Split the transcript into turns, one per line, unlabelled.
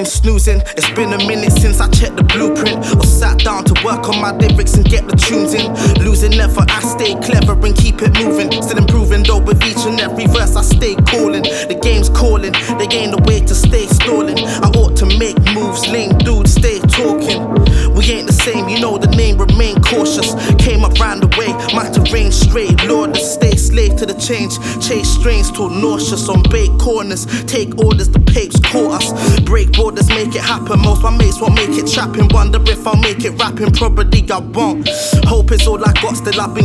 snoozing. It's been a minute since I checked the blueprint or sat down to work on my lyrics and get the tunes in. Losing never, I stay clever and keep it moving. Still improving though with each and every verse I stay calling. The game's calling, they ain't the way to stay stalling. I ought to make moves, lame dudes stay talking. We ain't the same, you know the name, remain cautious. Came up round the way, my terrain straight. Lord, stay slave to the change. Chase strains till nauseous on bait corners. Take orders, the papes caught us. Break borders, make it happen. Most my mates won't make it trapping. Wonder if I'll make it rapping, probably I won't. Hope is all I got, still I've been